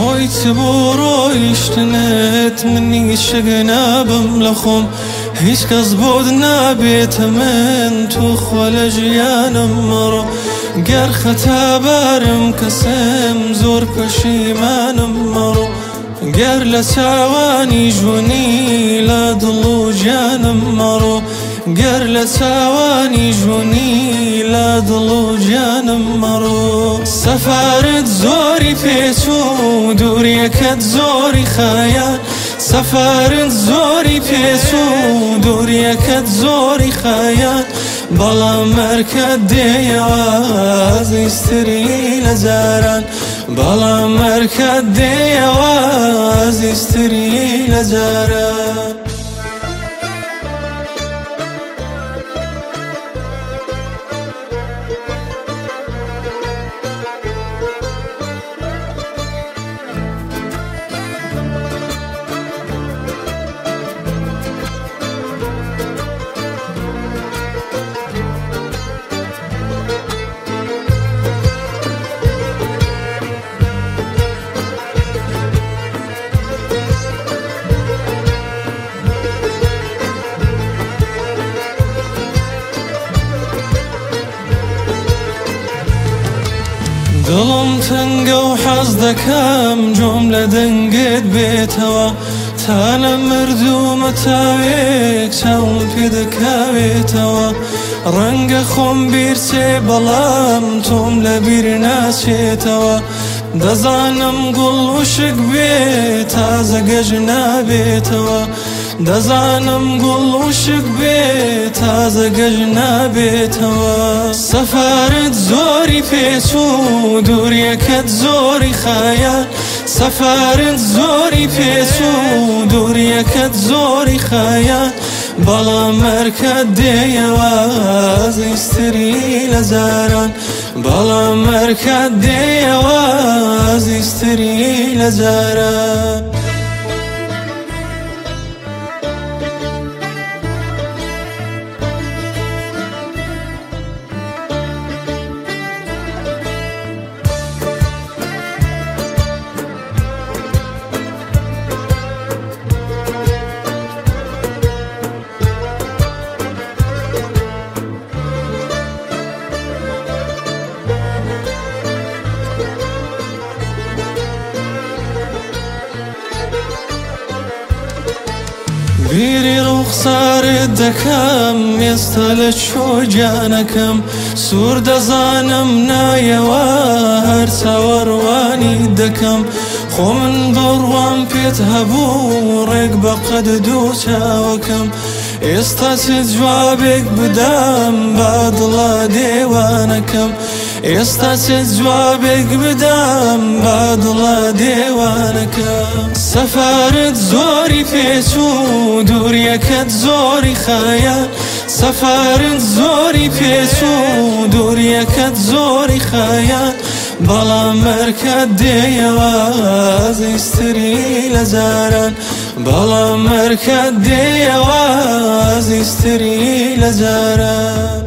خۆیت بۆ ڕۆیشتنت منی شەگەنابم لە خۆم هیچ کەس بۆت نابێتە من توخوا لە ژیانم مەڕۆ گەر خەتابارم کەسم زۆر پەشیمانم مەڕۆ گەر لە چاوانی ژوونی لە دڵ و گیانم مەڕۆ گەر لە چاوانی ژوونی لە دڵ و گیانم مەڕۆ سەفارت زۆری پێچوو دووریەکەت زۆری خایان سەفارت زۆری پێچوو دووریەکەت زۆری خایان بەڵام مەرکەت دێیەوە ئازیزتری لە جاران بەڵام مەرکەت دێیەوە ئازیزتری لە جاران دڵم تەنگە و حەز دەکەم جۆم لە دەنگت بێتەوە تا لە مردوومە تاوێک چاوم پێ دەکاوێتەوە ڕەنگە خۆم بیرچێ بەڵام تۆم لە بیر ناچێتەوە دەزانم گوڵ وشک بێت تازە گەژ نابێتەوە دەزانم گوڵ وشک بێت تازە گەژ نابێتەوە سەفارت زۆری پێچوو دووریەکەت زۆری خایان سەفارت زۆری پێچوو دووریەکەت زۆری خایان بەڵام مەرکەت دێیەوە ئازیزتری لە جاران بەڵام مەرکەت دێیەوە ئازیزتری لە جاران بیری ڕوخسارت دەکەم ئێستا لە چۆ گیانەکەم سوور دەزانم نایەوە هەر چاوەڕوانی دەکەم خۆ من دڵڕوام پێت هەبوو ڕێک بە قەد دوو چاوەکەم ئێستا چ جوابێک بدەم با دڵە دێوانەکەم ئێستا چ جوابێک بدەم با دڵە دێوانەکەم سەفارت زۆری پێچوو دووریەکەت زۆری خایان سەفارت زۆری پێچوو دووریەکەت زۆری خایان بەڵام مەرکەت دێیەوە ئازیزتری لە جاران بەڵام مەرکەت دێیەوە ئازیزتری لە جاران